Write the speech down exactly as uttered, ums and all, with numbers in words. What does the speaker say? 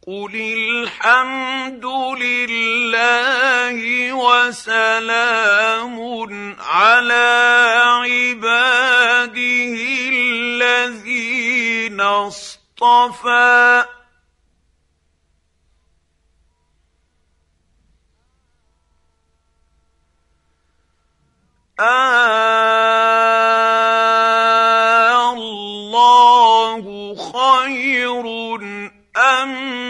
قل الحمد لله وسلام على عباده الذين اصطفى آه الله خير أم